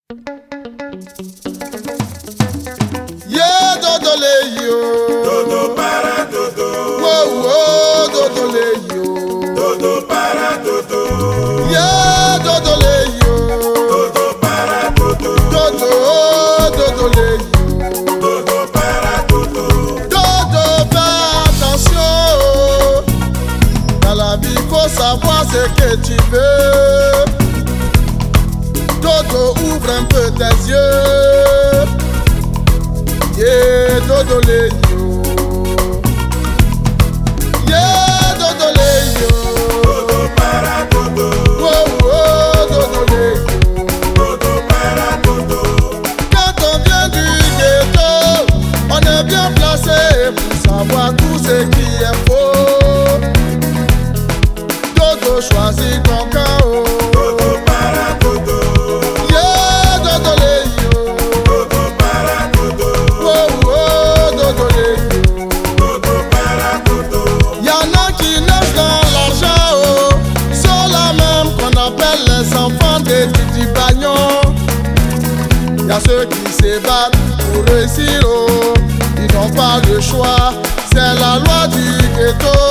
Yeah, dodo le yo. Dodo para dodo. Wow, wow, dodo le yo. Dodo para dodo. Yeah, dodo le yo. Dodo para dodo. Dodo le yo. Dodo para dodo. Dodo, fais attention. Dans la vie, faut savoir ce que tu veux. Dodo, ouvre un peu tes yeux. Yeah, dodo le yo. Yeah, dodo le yo. Dodo para dodo. Oh, oh, dodo le yo. Dodo para dodo. Quand on vient du ghetto, on est bien placé pour savoir tout ce qui est faux. Dodo, choisis ton chaos. Dodo para dodo. Yeah, dodo le yo. Dodo para dodo. Oh, oh, dodo le yo. Dodo para dodo. Y'en a qui naissent dans l'argent, oh. Sont là même qu'on appelle les enfants des Didi Bagnon. Y'a ceux qui se battent pour réussir, oh. Ils n'ont pas le choix, c'est la loi du ghetto.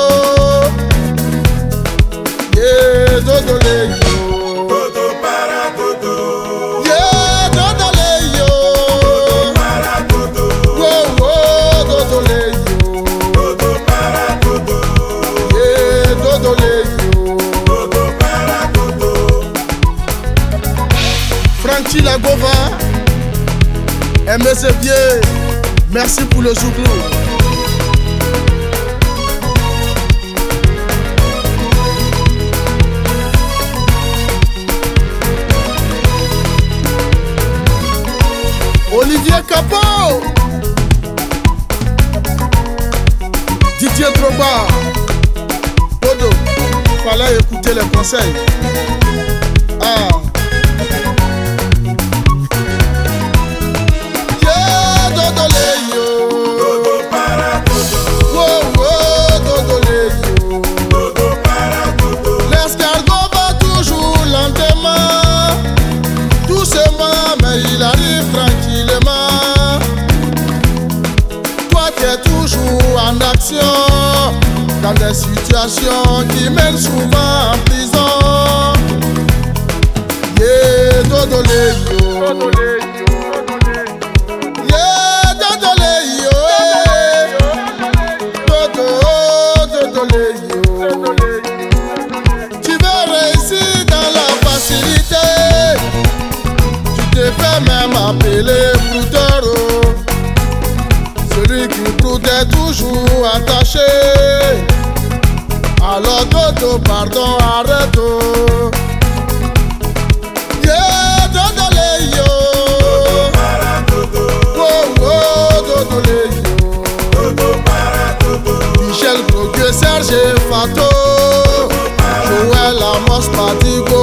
Yeah, dodo le yo. Dodo para dodo. Yeah, dodo le yo. Para dodo. Oh, oh, dodo le yo. Dodo para dodo. Yeah, dodo le yo. Dodo para dodo. Franchi Lagova, aimez ses pieds, merci pour le zouglou. Olivier Capot, Didier Drogba, Bodo, fallait écouter les conseils. Ah. Yeah, dodo le yo. Dodo para dodo. Oh, oh, dodo le yo. Dodo para dodo. L'escargot va toujours lentement, doucement, mais il arrive tranquillement. Toi qui es toujours en action, dans des situations qui mènent souvent en prison. Yeah, dodo le yo. Yeah, dodo le yo. Dodo le yo. Tu veux réussir dans la facilité, tu te fais même appeler brouteur. Celui qui broute est toujours attaché. Alors dodo, pardon, arrête. Yeah, dodo le yo. Para dodo. Oh, oh, dodo le yo. Dodo para dodo. Michel Croquier, Serge Fato, Joël Amos Patigo.